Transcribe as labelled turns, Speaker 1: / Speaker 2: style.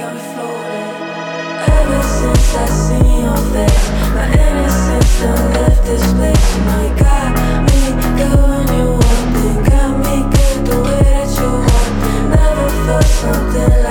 Speaker 1: are we floating? Ever since I seen your face, my innocence done left this place. You know you got me good when you want it, got me good the way that you want it. Never felt something